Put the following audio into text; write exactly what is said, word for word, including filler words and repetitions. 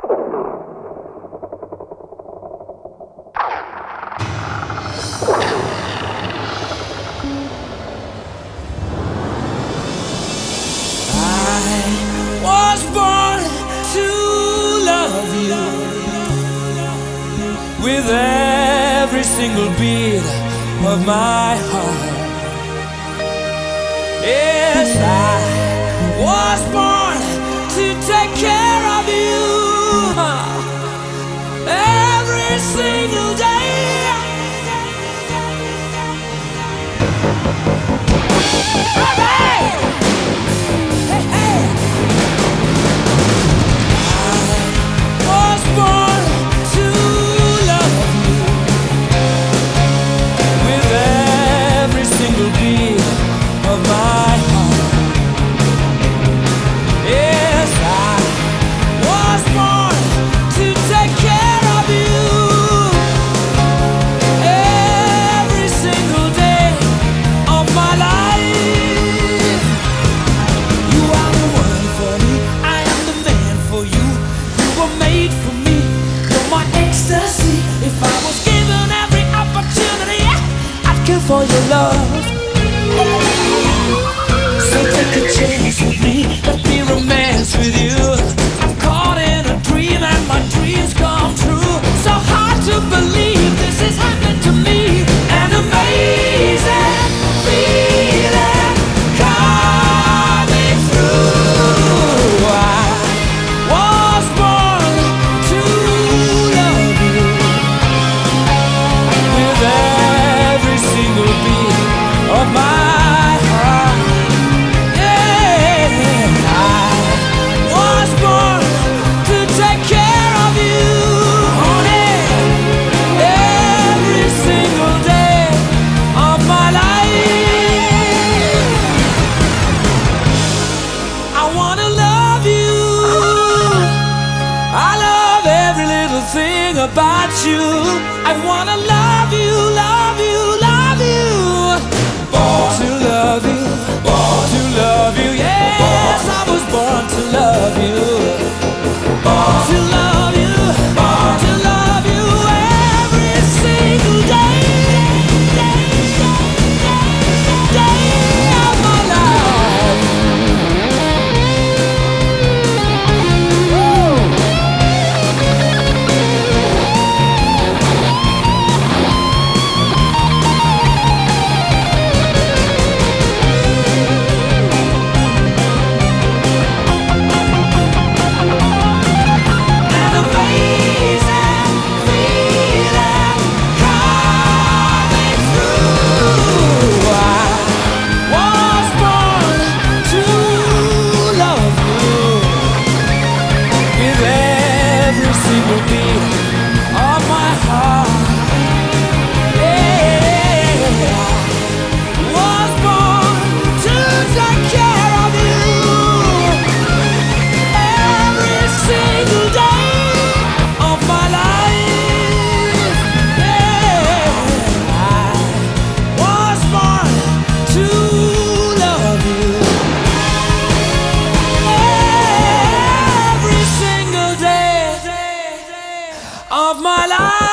Was born to love you with every single beat of my heart. Yes, I was born to take care of you every single day. Hey, hey, hey. Was born to love you with every single beat of my heart. Yes, I was born to take care of you every single day of my life. You are the one for me, I am the man for you. You were made for me, you're my ecstasy. If I was given every opportunity, I'd kill for your love. So take a chance with me, let me romance with you. I'm caught in a dream and my dreams come true. So hard to believe this is happening to me. An amazing feeling coming through. I was born to love you with every single beat of my heart. Yeah, I was born to take care of you, honey, every single day of my life. I wanna love you. I love every little thing about you. I wanna love you, love you, love you. Born to love you, born to love you. Yes, I was born to love you. Born to love you, born to love you every single day, day, day, day of my life. An amazing feeling coming through. I was born to love you with every single beat of my heart. Yeah, I was born to take care of you every single day of my life. Yeah, I was born to love you every single day of my life.